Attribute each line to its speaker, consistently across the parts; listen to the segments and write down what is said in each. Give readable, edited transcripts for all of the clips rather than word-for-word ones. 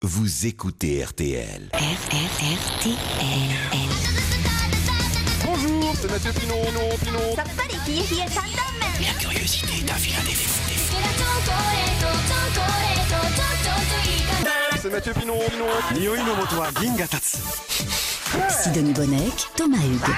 Speaker 1: Vous écoutez RTL.
Speaker 2: RTL.
Speaker 3: Bonjour, c'est Mathieu Pinon.
Speaker 2: さっぱり冷え冷え担々麺
Speaker 1: La curiosité d'un vilain défaut.
Speaker 3: C'est Mathieu Pinon.
Speaker 4: 匂いの元は銀が立つ
Speaker 2: Sidonie Bonnec, Thomas Hugues.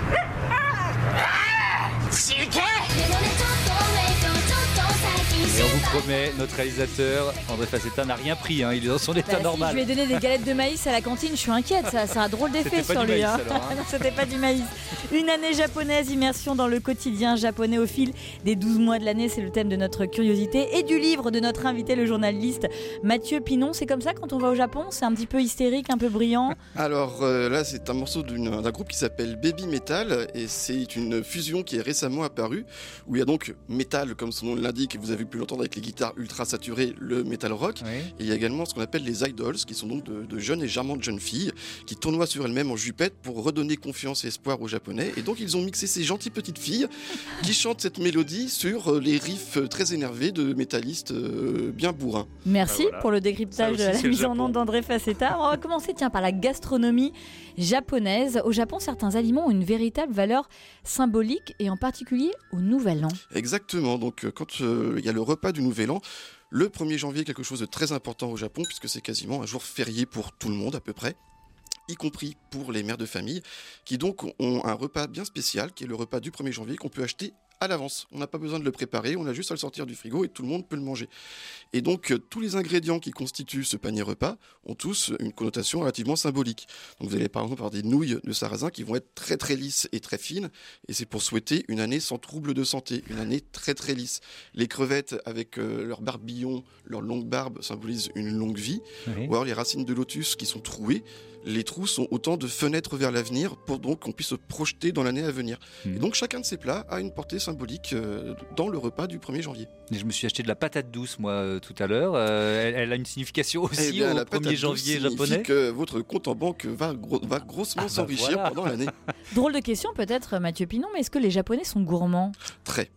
Speaker 5: Et on vous promet, notre réalisateur, André Facetta, n'a rien pris, il est dans son état
Speaker 6: Si
Speaker 5: normal.
Speaker 6: je lui ai donné des galettes de maïs à la cantine, je suis inquiète, ça a un drôle d'effet
Speaker 5: C'était pas
Speaker 6: sur
Speaker 5: du
Speaker 6: lui.
Speaker 5: maïs, alors, hein.
Speaker 6: Non, c'était pas du maïs. Une année japonaise, immersion dans le quotidien japonais au fil des 12 mois de l'année, c'est le thème de notre curiosité et du livre de notre invité, le journaliste Mathieu Pinon. C'est comme ça quand on va au Japon, c'est un petit peu hystérique, un peu brillant.
Speaker 3: Alors là, c'est un morceau d'un groupe qui s'appelle Baby Metal et c'est une fusion qui est récemment apparue où il y a donc metal comme son nom l'indique et vous avez pu l'entendre avec les guitares ultra saturées, le metal rock.
Speaker 5: Oui.
Speaker 3: Et il y a également ce qu'on appelle les idols qui sont donc de jeunes et charmantes jeunes filles qui tournoient sur elles-mêmes en jupette pour redonner confiance et espoir aux Japonais. Et donc ils ont mixé ces gentilles petites filles qui chantent cette mélodie sur les riffs très énervés de métallistes bien bourrins.
Speaker 6: Merci
Speaker 5: Voilà.
Speaker 6: pour le décryptage de
Speaker 5: Ça aussi,
Speaker 6: la
Speaker 5: c'est le
Speaker 6: mise en
Speaker 5: Japon.
Speaker 6: onde d'André Facetta. On va commencer par la gastronomie japonaise. Au Japon, certains aliments ont une véritable valeur symbolique et en particulier au Nouvel An.
Speaker 3: Exactement, donc quand il y a le repas du Nouvel An, le 1er janvier est quelque chose de très important au Japon puisque c'est quasiment un jour férié pour tout le monde à peu près, y compris pour les mères de famille qui donc ont un repas bien spécial qui est le repas du 1er janvier qu'on peut acheter à l'avance. On n'a pas besoin de le préparer, on a juste à le sortir du frigo et tout le monde peut le manger. Et donc tous les ingrédients qui constituent ce panier repas ont tous une connotation relativement symbolique. Donc vous allez par exemple avoir des nouilles de sarrasin qui vont être très très lisses et très fines et c'est pour souhaiter une année sans trouble de santé, une année très très lisse. Les crevettes avec leur barbillon, leur longue barbe symbolisent une longue vie.
Speaker 5: Oui.
Speaker 3: Ou alors les racines de lotus qui sont trouées. Les trous sont autant de fenêtres vers l'avenir pour donc qu'on puisse se projeter dans l'année à venir.
Speaker 5: Mhm.
Speaker 3: Et donc chacun de ces plats a une portée symbolique dans le repas du 1er janvier.
Speaker 5: Et je me suis acheté de la patate douce, moi, tout à l'heure. Elle a une signification aussi
Speaker 3: Eh bien,
Speaker 5: au
Speaker 3: la
Speaker 5: 1er
Speaker 3: patate
Speaker 5: janvier
Speaker 3: douce signifie
Speaker 5: japonais.
Speaker 3: que votre compte en banque va grossement s'enrichir
Speaker 5: voilà.
Speaker 3: pendant l'année.
Speaker 6: Drôle de question peut-être, Mathieu Pinon, mais est-ce que les Japonais sont gourmands ?
Speaker 3: Très.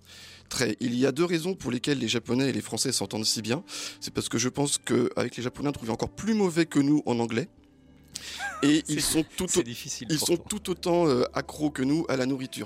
Speaker 3: Il y a deux raisons pour lesquelles les Japonais et les Français s'entendent si bien. C'est parce que je pense qu'avec les Japonais, on trouve encore plus mauvais que nous en anglais. Et ils sont
Speaker 5: C'est difficile.
Speaker 3: Ils sont
Speaker 5: pourtant.
Speaker 3: tout autant accros que nous à la nourriture.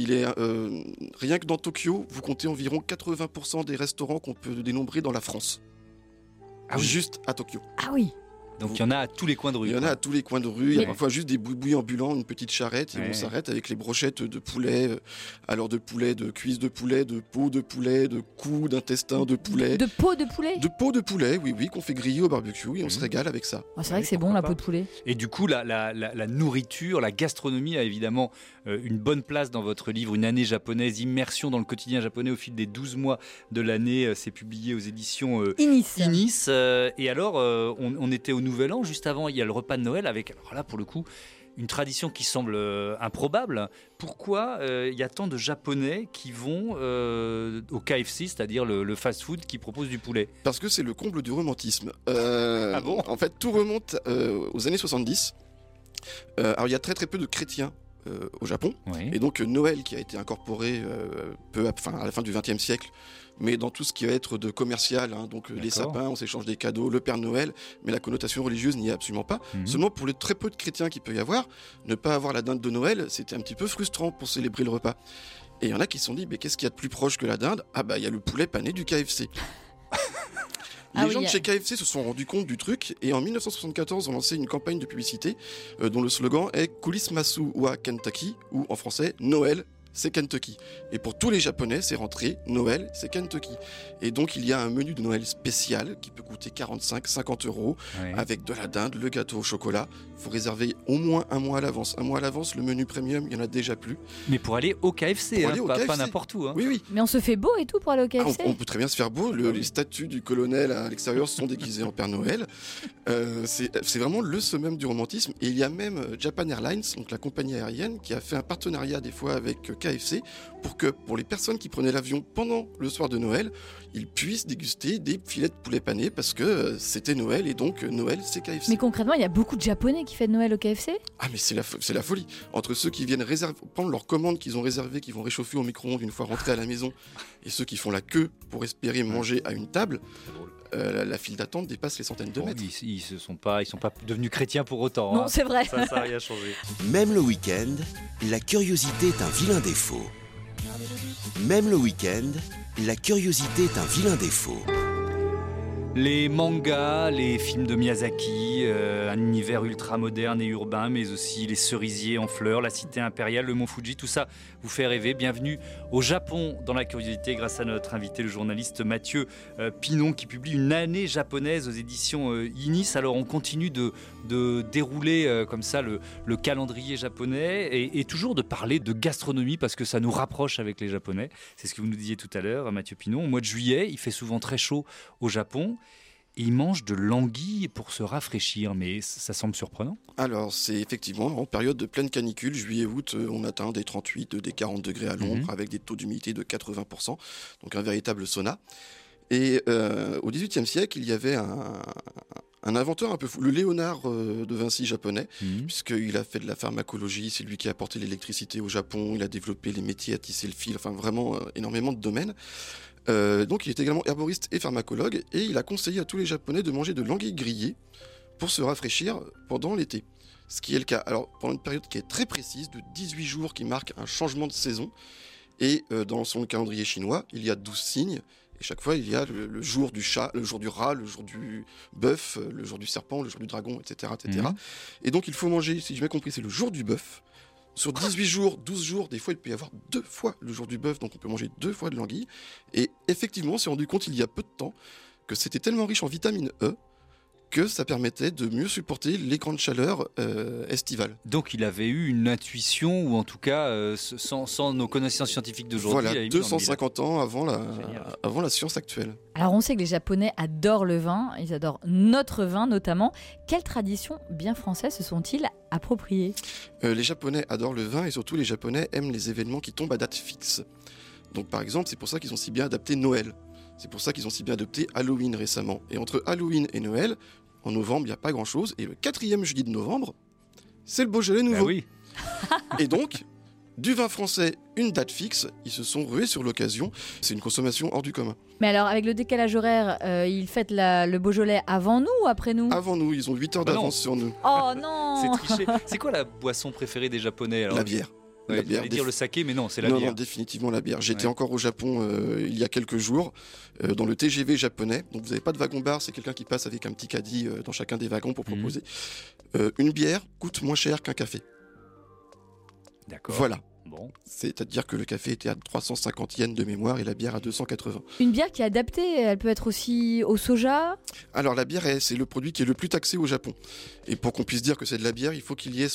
Speaker 3: Rien que dans Tokyo, vous comptez environ 80% des restaurants qu'on peut dénombrer dans la France.
Speaker 5: Ah oui.
Speaker 3: Juste à Tokyo.
Speaker 6: Ah oui.
Speaker 5: Donc il y en a à tous les coins de rue.
Speaker 3: Il y en a
Speaker 5: quoi.
Speaker 3: à tous les coins de rue. Il y a
Speaker 6: Mais-
Speaker 3: parfois juste des boubouis ambulants, une petite charrette. Et
Speaker 5: Ouais.
Speaker 3: on s'arrête avec les brochettes de poulet. Alors de poulet, de cuisses de poulet, de peau de poulet, de cou, d'intestin de poulet.
Speaker 6: De peau de poulet ?
Speaker 3: De peau de poulet, oui, qu'on fait griller au barbecue et on se régale avec ça.
Speaker 6: Oh, c'est vrai que c'est
Speaker 5: Oui,
Speaker 6: bon la
Speaker 5: pourquoi
Speaker 6: peau de poulet.
Speaker 5: Et du coup, la nourriture, la gastronomie a évidemment une bonne place dans votre livre, Une année japonaise, immersion dans le quotidien japonais au fil des 12 mois de l'année. C'est publié aux éditions
Speaker 6: Inis.
Speaker 5: Inis. Et alors, on était au Nouvel An, juste avant, il y a le repas de Noël avec, alors là, pour le coup, une tradition qui semble improbable. Pourquoi il y a tant de Japonais qui vont au KFC, c'est-à-dire le fast-food qui propose du poulet?
Speaker 3: Parce que c'est le comble du romantisme.
Speaker 5: Ah bon ?
Speaker 3: En fait, tout remonte aux années 70. Alors, il y a très très peu de chrétiens au Japon.
Speaker 5: Oui.
Speaker 3: Et donc Noël qui a été incorporé à la fin du XXe siècle, mais dans tout ce qui va être de commercial, donc les
Speaker 5: D'accord.
Speaker 3: sapins, on s'échange des cadeaux, le Père Noël, mais la connotation religieuse n'y est absolument pas.
Speaker 5: Mhm.
Speaker 3: Seulement pour les très peu de chrétiens qu'il peut y avoir, ne pas avoir la dinde de Noël, c'était un petit peu frustrant pour célébrer le repas. Et il y en a qui se sont dit, mais qu'est-ce qu'il y a de plus proche que la dinde ? Ah bah il y a le poulet pané du KFC. Les
Speaker 6: Ah oui,
Speaker 3: gens de chez KFC se sont rendus compte du truc et en 1974 ont lancé une campagne de publicité dont le slogan est Kurismasu wa Kentucky ou en français Noël c'est Kentucky. Et pour tous les Japonais, c'est rentré, Noël, c'est Kentucky. Et donc, il y a un menu de Noël spécial qui peut coûter 45-50 euros
Speaker 5: Oui.
Speaker 3: avec de la dinde, le gâteau au chocolat. Il faut réserver au moins un mois à l'avance. Un mois à l'avance, le menu premium, il n'y en a déjà plus.
Speaker 5: Mais pour aller au KFC,
Speaker 3: Pour aller au
Speaker 5: pas
Speaker 3: KFC.
Speaker 5: n'importe où.
Speaker 3: Oui, oui.
Speaker 6: Mais on se fait beau et tout pour aller au
Speaker 3: Ah,
Speaker 6: KFC ?
Speaker 3: on peut très bien se faire beau. Les statues du colonel à l'extérieur sont déguisées en Père Noël. C'est vraiment le summum du romantisme. Et il y a même Japan Airlines, donc la compagnie aérienne, qui a fait un partenariat des fois avec KFC pour que pour les personnes qui prenaient l'avion pendant le soir de Noël, ils puissent déguster des filets de poulet pané parce que c'était Noël et donc Noël c'est KFC.
Speaker 6: Mais concrètement, il y a beaucoup de Japonais qui fêtent Noël au KFC ?
Speaker 3: Ah mais c'est la folie. Entre ceux qui viennent prendre leur commande qu'ils ont réservée, qui vont réchauffer au micro-ondes une fois rentrés à la maison, et ceux qui font la queue pour espérer manger à une table, la file d'attente dépasse les centaines de
Speaker 5: Bon,
Speaker 3: mètres.
Speaker 5: ils sont pas devenus chrétiens pour autant.
Speaker 6: Non,
Speaker 5: hein.
Speaker 6: c'est vrai.
Speaker 5: Ça n'a rien changé.
Speaker 1: Même le week-end, la curiosité est un vilain défaut. Même le week-end, la curiosité est un vilain défaut.
Speaker 5: Les mangas, les films de Miyazaki, un univers ultra moderne et urbain, mais aussi les cerisiers en fleurs, la cité impériale, le mont Fuji, tout ça vous fait rêver. Bienvenue au Japon dans la curiosité grâce à notre invité, le journaliste Mathieu Pinon, qui publie Une année japonaise aux éditions Inis. Alors on continue de dérouler comme ça le calendrier japonais et toujours de parler de gastronomie parce que ça nous rapproche avec les Japonais. C'est ce que vous nous disiez tout à l'heure, Mathieu Pinon. Au mois de juillet, il fait souvent très chaud au Japon. Et ils mangent de l'anguille pour se rafraîchir, mais ça semble surprenant.
Speaker 3: Alors, c'est effectivement en période de pleine canicule, juillet-août, on atteint des 38, des 40 degrés à l'ombre, avec des taux d'humidité de 80%, donc un véritable sauna. Et au XVIIIe siècle, il y avait un inventeur un peu fou, le Léonard de Vinci japonais, puisqu'il a fait de la pharmacologie, c'est lui qui a apporté l'électricité au Japon, il a développé les métiers à tisser le fil, enfin vraiment énormément de domaines. Donc il est également herboriste et pharmacologue, et il a conseillé à tous les Japonais de manger de l'anguille grillée pour se rafraîchir pendant l'été. Ce qui est le cas. Alors pendant une période qui est très précise, de 18 jours qui marque un changement de saison, et dans son calendrier chinois, il y a 12 signes, et chaque fois il y a le jour du chat, le jour du rat, le jour du bœuf, le jour du serpent, le jour du dragon, etc. etc. Et donc il faut manger, si j'ai bien compris, c'est le jour du bœuf. Sur 18 jours, 12 jours, des fois il peut y avoir 2 fois le jour du bœuf, donc on peut manger 2 fois de l'anguille. Et effectivement, on s'est rendu compte il y a peu de temps que c'était tellement riche en vitamine E que ça permettait de mieux supporter les grandes chaleurs estivales.
Speaker 5: Donc il avait eu une intuition, ou en tout cas, sans nos connaissances scientifiques d'aujourd'hui.
Speaker 3: Voilà,
Speaker 5: il avait
Speaker 3: 250 ans avant
Speaker 5: Génial.
Speaker 3: la science actuelle.
Speaker 6: Alors on sait que les Japonais adorent le vin, ils adorent notre vin notamment. Quelles traditions bien françaises se sont-ils appropriées ?
Speaker 3: Les Japonais adorent le vin, et surtout les Japonais aiment les événements qui tombent à date fixe. Donc par exemple, c'est pour ça qu'ils ont si bien adapté Noël. C'est pour ça qu'ils ont si bien adopté Halloween récemment. Et entre Halloween et Noël, en novembre, il n'y a pas grand-chose. Et le 4e jeudi de novembre, c'est le Beaujolais nouveau.
Speaker 5: Bah oui.
Speaker 3: Et donc, du vin français, une date fixe, ils se sont rués sur l'occasion. C'est une consommation hors du commun.
Speaker 6: Mais alors avec le décalage horaire, ils fêtent le Beaujolais avant nous ou après nous ?
Speaker 3: Avant nous, ils ont 8 heures
Speaker 5: Bah non.
Speaker 3: d'avance sur nous.
Speaker 6: Oh non
Speaker 5: C'est triché. C'est quoi la boisson préférée des Japonais alors ?
Speaker 3: La bière.
Speaker 5: Ouais,
Speaker 3: La bière,
Speaker 5: j'allais dire le saké, mais non, c'est la
Speaker 3: non,
Speaker 5: bière.
Speaker 3: non, définitivement la bière. J'étais
Speaker 5: Ouais.
Speaker 3: encore au Japon il y a quelques jours, dans le TGV japonais. Donc vous n'avez pas de wagon-bar, c'est quelqu'un qui passe avec un petit caddie dans chacun des wagons pour proposer. Une bière coûte moins cher qu'un café.
Speaker 5: D'accord.
Speaker 3: Voilà.
Speaker 5: Bon.
Speaker 3: C'est-à-dire que le café était à 350 yens de mémoire et la bière à 280.
Speaker 6: Une bière qui est adaptée, elle peut être aussi au soja ?
Speaker 3: Alors la bière, c'est le produit qui est le plus taxé au Japon. Et pour qu'on puisse dire que c'est de la bière, il faut qu'il y ait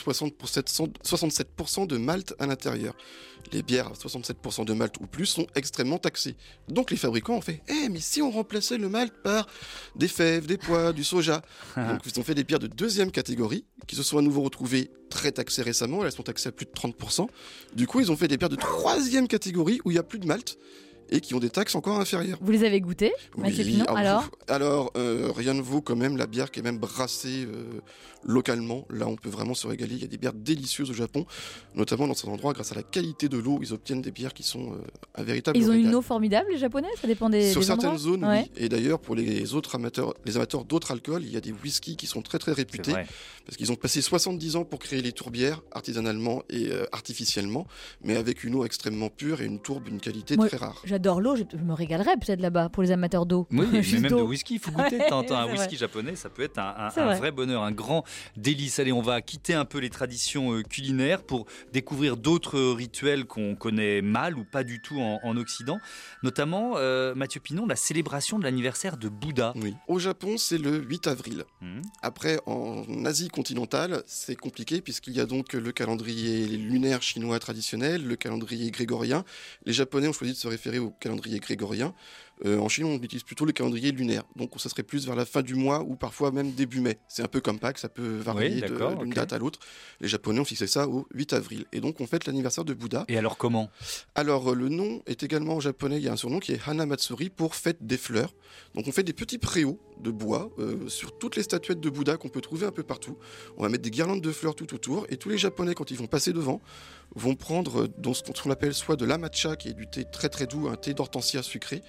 Speaker 3: 67% de malt à l'intérieur. Les bières à 67% de malt ou plus sont extrêmement taxées. Donc les fabricants ont fait « mais si on remplaçait le malt par des fèves, des pois, du soja ?» Donc ils ont fait des bières de 2e catégorie, qui se sont à nouveau retrouvées très taxées récemment. Elles sont taxées à plus de 30%. Du coup, ils ont fait des bières de 3e catégorie, où il n'y a plus de malt, et qui ont des taxes encore inférieures.
Speaker 6: Vous les avez goûtées, Mathieu Pinon ? Alors
Speaker 3: rien ne vaut quand même la bière qui est même brassée localement. Là, on peut vraiment se régaler. Il y a des bières délicieuses au Japon, notamment dans cet endroit, grâce à la qualité de l'eau, ils obtiennent des bières qui sont un véritable
Speaker 6: Ils ont
Speaker 3: régal.
Speaker 6: une eau formidable, les Japonais ? Ça dépend des
Speaker 3: Sur
Speaker 6: des
Speaker 3: certaines
Speaker 6: endroits ?
Speaker 3: zones,
Speaker 6: Ouais.
Speaker 3: oui. Et d'ailleurs, pour les amateurs d'autres alcools, il y a des whiskies qui sont très très
Speaker 5: C'est
Speaker 3: réputés,
Speaker 5: vrai.
Speaker 3: parce qu'ils ont passé 70 ans pour créer les tourbières, artisanalement et artificiellement, mais avec une eau extrêmement pure et une tourbe d'une qualité
Speaker 6: Moi,
Speaker 3: très rare.
Speaker 6: J'adore l'eau, je me régalerais peut-être là-bas pour les amateurs d'eau.
Speaker 5: Oui, mais
Speaker 6: Juste
Speaker 5: même de
Speaker 6: d'eau.
Speaker 5: whisky, il faut goûter de temps en temps. Un
Speaker 6: c'est
Speaker 5: whisky
Speaker 6: vrai.
Speaker 5: japonais, ça peut être
Speaker 6: C'est
Speaker 5: un
Speaker 6: vrai.
Speaker 5: vrai bonheur, un grand délice. Allez, on va quitter un peu les traditions culinaires pour découvrir d'autres rituels qu'on connaît mal ou pas du tout en Occident. Notamment, Mathieu Pinon, la célébration de l'anniversaire de Bouddha.
Speaker 3: Oui. Au Japon, c'est le 8 avril. Après, en Asie continentale, c'est compliqué puisqu'il y a donc le calendrier lunaire chinois traditionnel, le calendrier grégorien. Les Japonais ont choisi de se référer au calendrier grégorien. En Chine, on utilise plutôt le calendrier lunaire. Donc, ça serait plus vers la fin du mois ou parfois même début mai. C'est un peu comme Pâques, ça peut varier d'une date à l'autre. Les Japonais ont fixé ça au 8 avril. Et donc, on fête l'anniversaire de Bouddha.
Speaker 5: Et alors comment ?
Speaker 3: Alors, le nom est également en japonais, il y a un surnom qui est Hanamatsuri pour fête des fleurs. Donc, on fait des petits préaux de bois sur toutes les statuettes de Bouddha qu'on peut trouver un peu partout. On va mettre des guirlandes de fleurs tout autour. Et tous les Japonais, quand ils vont passer devant, vont prendre dans ce qu'on appelle soit de l'amatcha, qui est du thé très très doux, un thé d'hortensia sucré, soit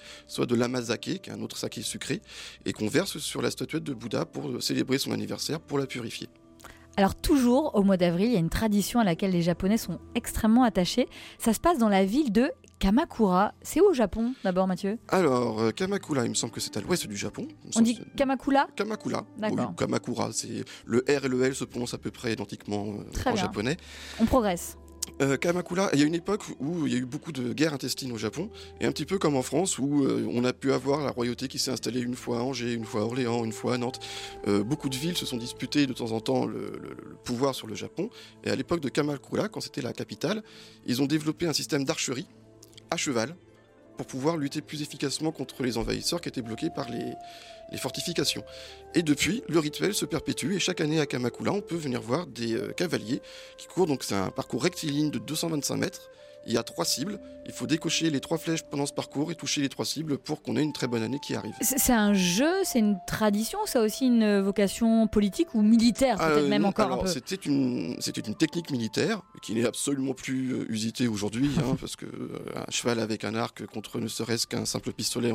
Speaker 3: reçoit de l'amazake, qui est un autre saké sucré, et qu'on verse sur la statuette de Bouddha pour célébrer son anniversaire, pour la purifier.
Speaker 6: Alors toujours au mois d'avril, il y a une tradition à laquelle les Japonais sont extrêmement attachés. Ça se passe dans la ville de Kamakura. C'est où au Japon d'abord, Mathieu ?
Speaker 3: Alors, Kamakura, il me semble que c'est à l'ouest du Japon.
Speaker 6: On dit Kamakura ?
Speaker 3: Kamakura.
Speaker 6: D'accord.
Speaker 3: Oui, Kamakura, c'est le R et le L se prononcent à peu près identiquement
Speaker 6: Très
Speaker 3: en
Speaker 6: bien.
Speaker 3: japonais.
Speaker 6: On progresse.
Speaker 3: Kamakura, il y a une époque où il y a eu beaucoup de guerres intestines au Japon, et un petit peu comme en France, où on a pu avoir la royauté qui s'est installée une fois à Angers, une fois à Orléans, une fois à Nantes. Beaucoup de villes se sont disputées de temps en temps le pouvoir sur le Japon, et à l'époque de Kamakura, quand c'était la capitale, ils ont développé un système d'archerie à cheval pour pouvoir lutter plus efficacement contre les envahisseurs qui étaient bloqués par les fortifications. Et depuis, le rituel se perpétue, et chaque année à Kamakura, on peut venir voir des cavaliers qui courent. Donc c'est un parcours rectiligne de 225 mètres. Il y a 3 cibles. Il faut décocher les 3 flèches pendant ce parcours et toucher les 3 cibles pour qu'on ait une très bonne année qui arrive.
Speaker 6: C'est un jeu, c'est une tradition, ça a aussi une vocation politique ou militaire, peut-être même encore un peu.
Speaker 3: C'était une technique militaire qui n'est absolument plus usitée aujourd'hui, parce que un cheval avec un arc contre ne serait-ce qu'un simple pistolet,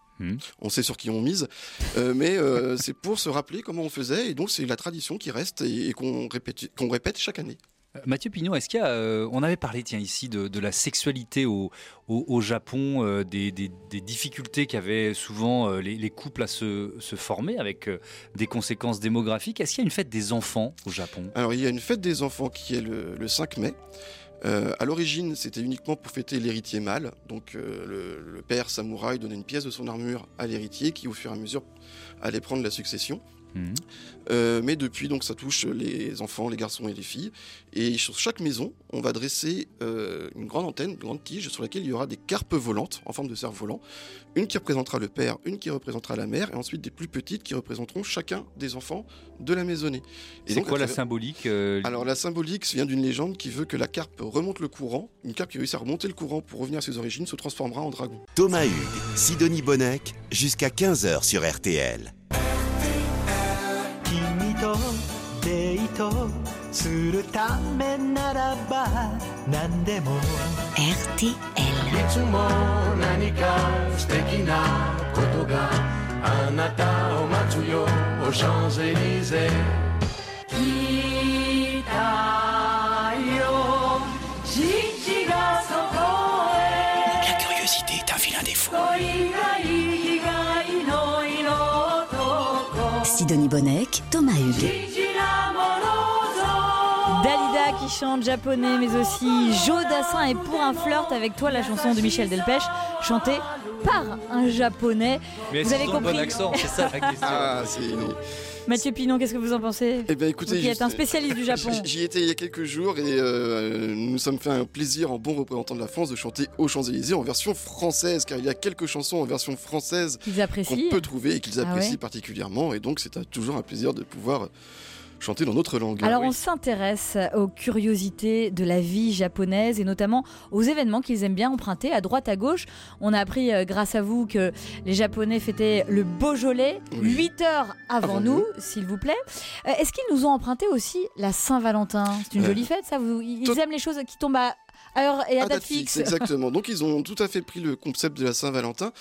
Speaker 3: on sait sur qui on mise, mais c'est pour se rappeler comment on faisait, et donc c'est la tradition qui reste et qu'on répète chaque année.
Speaker 5: Mathieu Pignon, est-ce qu'il y a, on avait parlé ici de la sexualité au Japon, des difficultés qu'avaient souvent les couples à se former avec des conséquences démographiques. Est-ce qu'il y a une fête des enfants au Japon ?
Speaker 3: Alors il y a une fête des enfants qui est le 5 mai. À l'origine, c'était uniquement pour fêter l'héritier mâle. Donc le père samouraï donnait une pièce de son armure à l'héritier qui, au fur et à mesure, allait prendre la succession. Mais depuis, donc, ça touche les enfants, les garçons et les filles. Et sur chaque maison, on va dresser une grande antenne, une grande tige sur laquelle il y aura des carpes volantes en forme de cerf-volant. Une qui représentera le père, une qui représentera la mère, et ensuite des plus petites qui représenteront chacun des enfants de la maisonnée. Et
Speaker 5: c'est
Speaker 3: donc,
Speaker 5: quoi la symbolique
Speaker 3: Alors la symbolique vient d'une légende qui veut que la carpe remonte le courant. Une carpe qui réussit à remonter le courant pour revenir à ses origines se transformera en dragon.
Speaker 1: Thomas Hugues, Sidonie Bonnec, jusqu'à 15h sur RTL.
Speaker 7: 君とデートするためならば何でも
Speaker 2: RTL.
Speaker 8: いつも何か素敵なことがあなたを待つよシャンゼリゼ来たよ父がそこへ
Speaker 1: La curiosité est un vilain défaut.
Speaker 8: 恋が生きがいの色男
Speaker 2: Sidonie Bonnec, Thomas Hugues.
Speaker 6: Dalida qui chante japonais, mais aussi Joe Dassin et Pour un flirt avec toi, la chanson de Michel Delpech, chantée par un japonais.
Speaker 5: Mais
Speaker 6: vous avez
Speaker 5: un
Speaker 6: compris.
Speaker 5: bon accent, c'est ça la question.
Speaker 6: Mathieu Pinon, qu'est-ce que vous en pensez ?
Speaker 3: Eh bien, écoutez,
Speaker 6: vous qui êtes un spécialiste du Japon.
Speaker 3: J'y étais il y a quelques jours et nous nous sommes fait un plaisir en bon représentant de la France de chanter aux Champs-Élysées en version française, car il y a quelques chansons en version française
Speaker 6: Qu'ils apprécient.
Speaker 3: qu'on peut trouver et qu'ils apprécient particulièrement, et donc c'est toujours un plaisir de pouvoir chanter dans notre langue.
Speaker 6: Alors on s'intéresse aux curiosités de la vie japonaise et notamment aux événements qu'ils aiment bien emprunter à droite à gauche. On a appris grâce à vous que les Japonais fêtaient le Beaujolais 8 heures avant nous, s'il vous plaît. Est-ce qu'ils nous ont emprunté aussi la Saint-Valentin ? C'est une jolie fête ça. Ils aiment les choses qui tombent à heure et à date fixe.
Speaker 3: Exactement. Donc ils ont tout à fait pris le concept de la Saint-Valentin.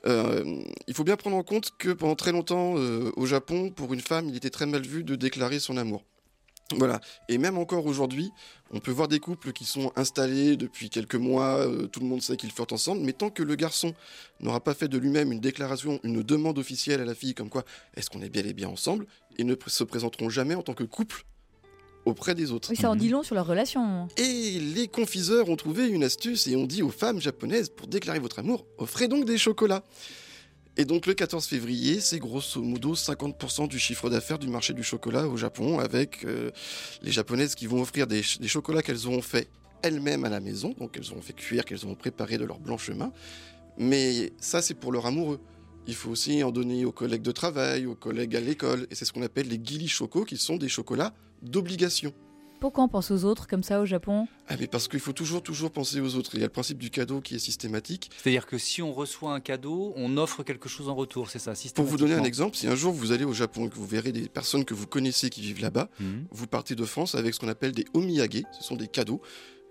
Speaker 3: Il faut bien prendre en compte que pendant très longtemps au Japon, pour une femme, il était très mal vu de déclarer son amour. Voilà. Et même encore aujourd'hui, on peut voir des couples qui sont installés depuis quelques mois, tout le monde sait qu'ils flirtent ensemble, mais tant que le garçon n'aura pas fait de lui-même une déclaration, une demande officielle à la fille comme quoi est-ce qu'on est bien et bien ensemble, ils ne se présenteront jamais en tant que couple auprès des autres.
Speaker 6: Oui, ça en dit long sur leur relation.
Speaker 3: Et les confiseurs ont trouvé une astuce et ont dit aux femmes japonaises, pour déclarer votre amour, offrez donc des chocolats. Et donc le 14 février, c'est grosso modo 50% du chiffre d'affaires du marché du chocolat au Japon, avec les japonaises qui vont offrir des chocolats qu'elles auront fait elles-mêmes à la maison, donc elles auront fait cuire, qu'elles auront préparé de leurs blanches mains. Mais ça, c'est pour leur amoureux. Il faut aussi en donner aux collègues de travail, aux collègues à l'école, et c'est ce qu'on appelle les gili choco, qui sont des chocolats d'obligation.
Speaker 6: Pourquoi on pense aux autres comme ça au Japon ?
Speaker 3: Mais parce qu'il faut toujours penser aux autres. Il y a le principe du cadeau qui est systématique.
Speaker 5: C'est-à-dire que si on reçoit un cadeau, on offre quelque chose en retour, c'est ça,
Speaker 3: Pour vous donner un exemple, si un jour vous allez au Japon et que vous verrez des personnes que vous connaissez qui vivent là-bas, vous partez de France avec ce qu'on appelle des omiyage, ce sont des cadeaux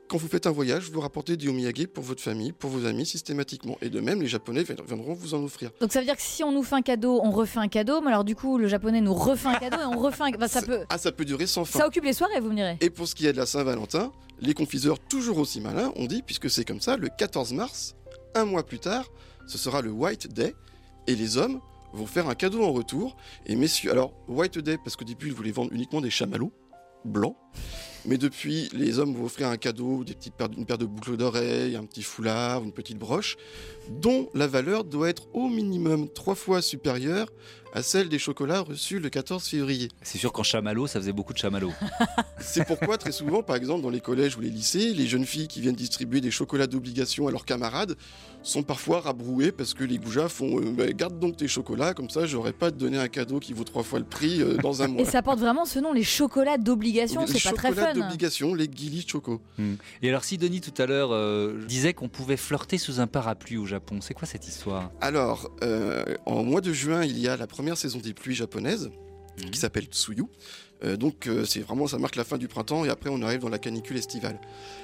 Speaker 3: quand vous faites un voyage, vous rapportez des omiyage pour votre famille, pour vos amis systématiquement. Et de même, les Japonais viendront vous en offrir.
Speaker 6: Donc ça veut dire que si on nous fait un cadeau, on refait un cadeau, mais alors du coup le japonais nous refait un cadeau et on refait un cadeau.
Speaker 3: Ça peut durer sans fin.
Speaker 6: Ça occupe les soirées, vous me direz.
Speaker 3: Et pour ce qui est de la Saint-Valentin, les confiseurs toujours aussi malins ont dit, puisque c'est comme ça, le 14 mars, un mois plus tard, ce sera le White Day, et les hommes vont faire un cadeau en retour. Et messieurs, alors White Day, parce qu'au début ils voulaient vendre uniquement des chamallows blancs, mais depuis les hommes vont offrir un cadeau, une paire de boucles d'oreilles, un petit foulard, une petite broche, dont la valeur doit être au minimum 3 fois supérieure à celle des chocolats reçus le 14 février.
Speaker 5: C'est sûr qu'en chamallow, ça faisait beaucoup de chamallow.
Speaker 3: C'est pourquoi très souvent, par exemple dans les collèges ou les lycées, les jeunes filles qui viennent distribuer des chocolats d'obligation à leurs camarades sont parfois rabrouées parce que les goujats font garde donc tes chocolats, comme ça j'aurais pas à te donner un cadeau qui vaut 3 fois le prix dans un mois.
Speaker 6: Et ça porte vraiment ce nom, les chocolats d'obligation, c'est pas très fun.
Speaker 3: Les chocolats d'obligation, les Gili Choco.
Speaker 5: Et alors Sidonie tout à l'heure disait qu'on pouvait flirter sous un parapluie au Japon. C'est quoi cette histoire ?
Speaker 3: Alors, en mois de juin, il y a la première saison des pluies japonaises qui s'appelle Tsuyu. Donc c'est vraiment, ça marque la fin du printemps et après on arrive dans la canicule estivale.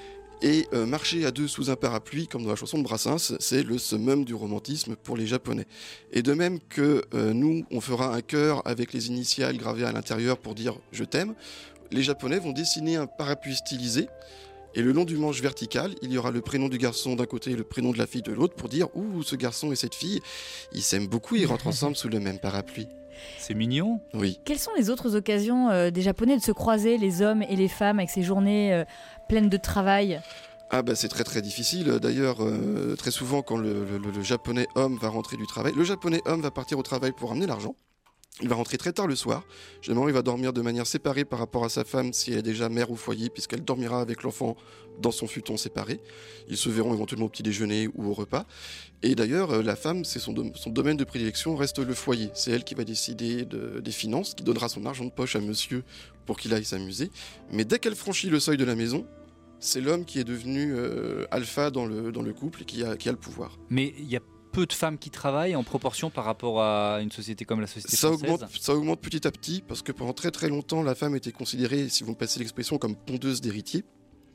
Speaker 3: Et marcher à deux sous un parapluie, comme dans la chanson de Brassens, c'est le summum du romantisme pour les Japonais. Et de même que nous, on fera un cœur avec les initiales gravées à l'intérieur pour dire « je t'aime », les Japonais vont dessiner un parapluie stylisé. Et le long du manche vertical, il y aura le prénom du garçon d'un côté et le prénom de la fille de l'autre pour dire « ouh, ce garçon et cette fille, ils s'aiment beaucoup, ils rentrent ensemble sous le même parapluie ».
Speaker 5: C'est mignon.
Speaker 3: Oui.
Speaker 6: Quelles sont les autres occasions des Japonais de se croiser, les hommes et les femmes, avec ces journées pleines de travail ?
Speaker 3: Ah bah c'est très très difficile. D'ailleurs, très souvent quand le japonais homme va rentrer du travail, le japonais homme va partir au travail pour amener l'argent. Il va rentrer très tard le soir. Généralement, il va dormir de manière séparée par rapport à sa femme si elle est déjà mère au foyer, puisqu'elle dormira avec l'enfant dans son futon séparé. Ils se verront éventuellement au petit déjeuner ou au repas. Et d'ailleurs, la femme, son domaine de prédilection reste le foyer. C'est elle qui va décider des finances, qui donnera son argent de poche à monsieur pour qu'il aille s'amuser. Mais dès qu'elle franchit le seuil de la maison, c'est l'homme qui est devenu alpha dans le couple et qui a le pouvoir.
Speaker 5: Mais il y a peu de femmes qui travaillent en proportion par rapport à une société comme la société française.
Speaker 3: Ça augmente petit à petit parce que pendant très très longtemps, la femme était considérée, si vous me passez l'expression, comme pondeuse d'héritiers.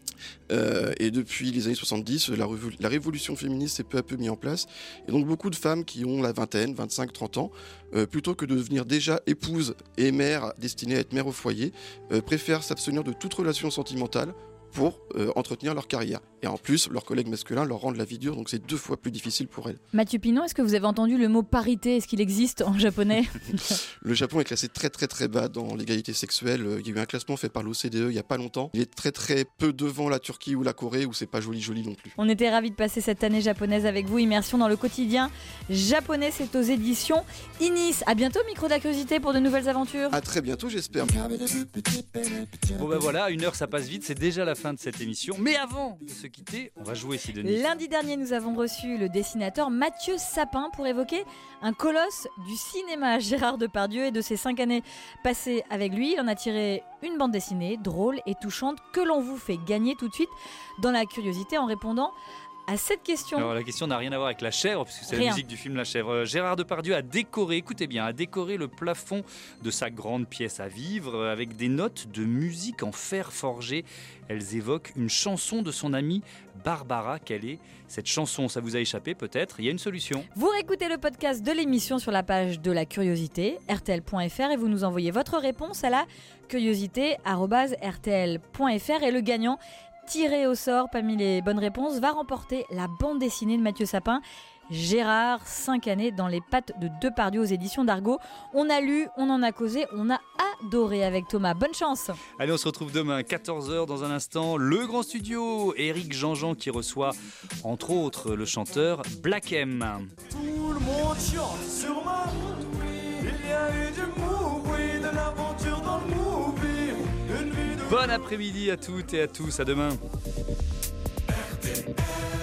Speaker 3: Et depuis les années 70, la révolution féministe s'est peu à peu mise en place. Et donc beaucoup de femmes qui ont la vingtaine, 25, 30 ans, plutôt que de devenir déjà épouse et mère destinée à être mère au foyer, préfèrent s'abstenir de toute relation sentimentale pour entretenir leur carrière. Et en plus, leurs collègues masculins leur rendent la vie dure, donc c'est 2 fois plus difficile pour elles.
Speaker 6: Mathieu Pinon, est-ce que vous avez entendu le mot parité ? Est-ce qu'il existe en japonais ?
Speaker 3: Le Japon est classé très très très bas dans l'égalité sexuelle. Il y a eu un classement fait par l'OCDE il n'y a pas longtemps. Il est très très peu devant la Turquie ou la Corée, où c'est pas joli non plus.
Speaker 6: On était ravis de passer cette année japonaise avec vous. Immersion dans le quotidien japonais, c'est aux éditions Inis. À bientôt, micro de la curiosité, pour de nouvelles aventures.
Speaker 3: À très bientôt, j'espère.
Speaker 5: Bon ben voilà, 1 heure ça passe vite, c'est déjà la fin de cette émission. Mais avant de se quitter, on va jouer Sidonie.
Speaker 6: Lundi dernier, nous avons reçu le dessinateur Mathieu Sapin pour évoquer un colosse du cinéma, Gérard Depardieu, et de ses 5 années passées avec lui. Il en a tiré une bande dessinée drôle et touchante que l'on vous fait gagner tout de suite dans la curiosité en répondant à cette question.
Speaker 5: Alors la question n'a rien à voir avec la chèvre, puisque c'est
Speaker 6: Rien.
Speaker 5: la musique du film La Chèvre. Gérard Depardieu a décoré, écoutez bien, a décoré le plafond de sa grande pièce à vivre avec des notes de musique en fer forgé. Elles évoquent une chanson de son amie Barbara. Quelle est cette chanson ? Ça vous a échappé peut-être ? Il y a une solution.
Speaker 6: Vous réécoutez le podcast de l'émission sur la page de la curiosité, rtl.fr, et vous nous envoyez votre réponse à la curiosité@rtl.fr, et le gagnant tiré au sort parmi les bonnes réponses va remporter la bande dessinée de Mathieu Sapin, Gérard, 5 années dans les pattes de Depardieu aux éditions d'Argo. On a lu, on en a causé, on a adoré avec Thomas. Bonne chance.
Speaker 5: Allez, on se retrouve demain 14h dans un instant. Le grand studio, Éric Jean-Jean qui reçoit entre autres le chanteur Black M.
Speaker 7: Tout le monde chante sur ma route, il y a eu du movie, de l'aventure dans le movie, une vie de...
Speaker 5: Bon après-midi à toutes et à tous, à demain.
Speaker 7: RTL.